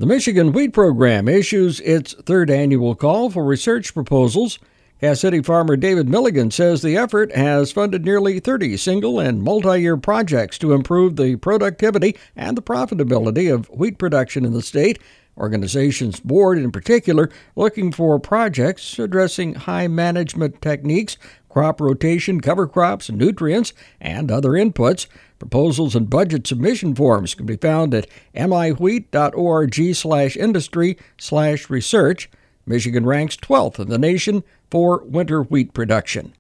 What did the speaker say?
The Michigan Wheat Program issues its third annual call for research proposals. Cass City farmer David Milligan says the effort has funded nearly 30 single and multi-year projects to improve the productivity and the profitability of wheat production in the state. Organization's board, in particular, looking for projects addressing high management techniques, crop rotation, cover crops, nutrients, and other inputs. Proposals and budget submission forms can be found at miwheat.org/industry/research. Michigan ranks 12th in the nation for winter wheat production.